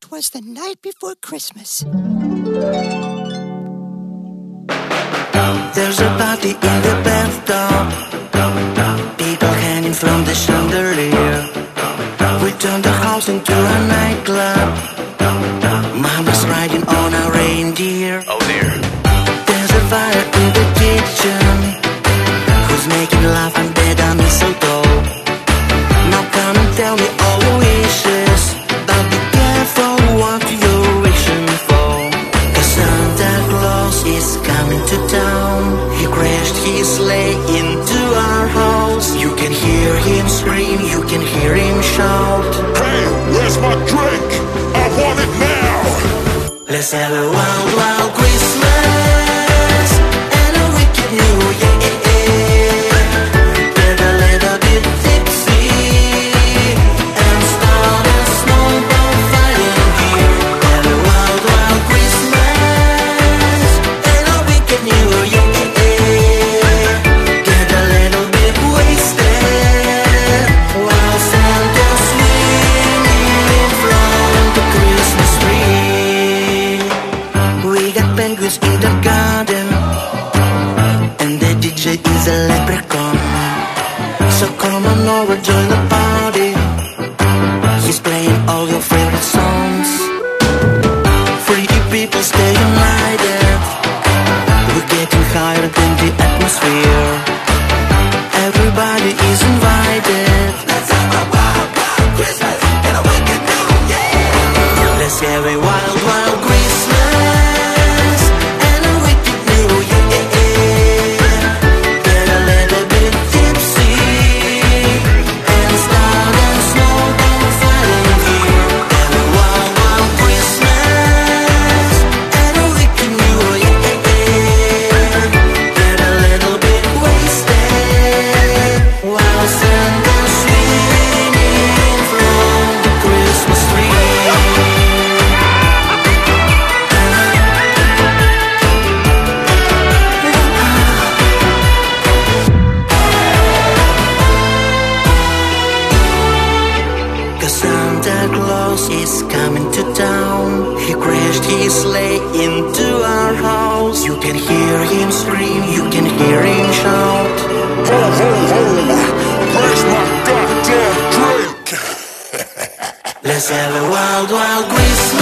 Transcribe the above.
It was the night before Christmas. There's a party in the bathtub. People hanging from the chandelier. We turned the house into a nightclub. Mama's riding on a reindeer. Oh dear. There's a fire in the kitchen. Who's making love under the mistletoe? Now come and tell me all your wishes, but be careful what you're wishing for. 'Cause Santa Claus is coming to town. He crashed his sleigh into our house. You can hear him scream, you can hear him shout. Hey, where's my drink? I want it now! Let's have a wild, wild Christmas and a wicked New Year. Get a little bit tipsy and start a snowball fighting here. Have a wild, wild Christmas and a wicked New Year. Get a little bit wasted while Santa's swinging from the Christmas tree. We got penguins in the garden, and the DJ is a leprechaun. So come on over, join the party. He's playing all your favorite songs. Freaky people stay united. We're getting higher than the atmosphere. Everybody is invited. Let's have a wild, wild Christmas and a wicked New Year. Let's have a wild, wild Christmas and a wicked New Year. Get a little bit tipsy and start a snowball fighting here. Have a wild, wild Christmas and a wicked New Year. Get a little bit wasted while Santa's swinging from the Christmas tree. Cause Santa Claus is coming to town. He crashed his sleigh into our house. You can hear him scream, you can hear him shout. Ho, ho, ho! Where's my goddamn drink? Let's have a wild, wild Christmas